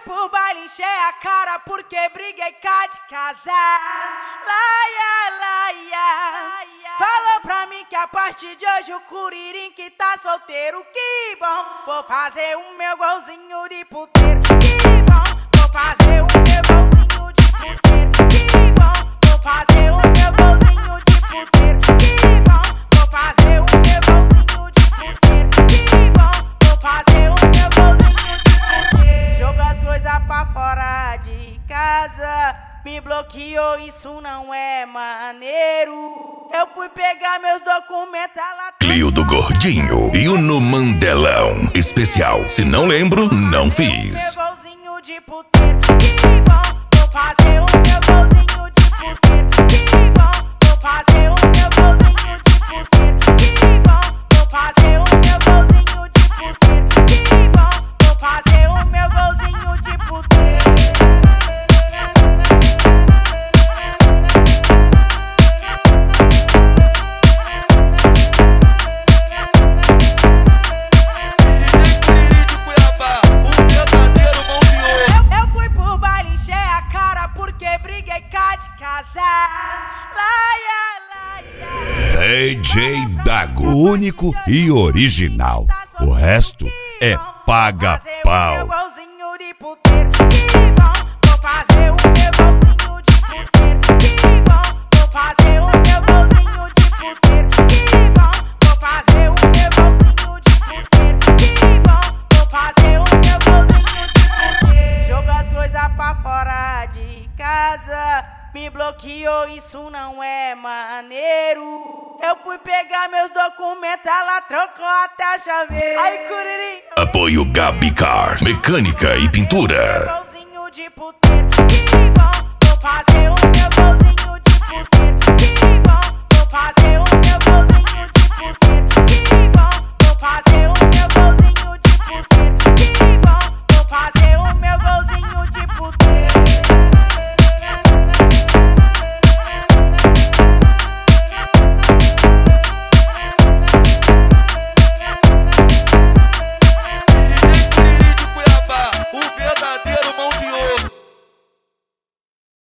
pro baile, encher a cara porque briguei cá de casar. Laia, laia. Falou pra mim que a partir de hoje o Curirim que tá solteiro. Que bom, vou fazer o meu golzinho de puteiro. Que bom, vou fazer o meu golzinho de puteiro. Que bom, vou fazer o meu golzinho de puteiro. Que bom, vou fazer o meu golzinho de puteiro. Que bom, vou fazer o meu golzinho de puteiro. Joga as coisas pra fora de casa. Me bloqueou, isso não é maneiro. Eu fui pegar meus documentos lá. Clio do Gordinho e o No Mandelão especial. Se não lembro, não fiz. Meu golzinho de puteiro. Que bom, vou fazer o meu golzinho de puteiro. Que bom, vou fazer o meu golzinho de puteiro. Que bom, vou fazer o meu golzinho de puteiro. Que bom, vou fazer o meu golzinho de puteiro. DJ Dago, único e original. O resto é paga-pau. Joga as coisas pra fora de casa. Me bloqueou, isso não é maneiro. Eu fui pegar meus documentos, ela trocou até a chaveira. Aí, Curirim. Apoio Gabi Car, mecânica e pintura. Golzinho de puteiro. Que bom, vou fazer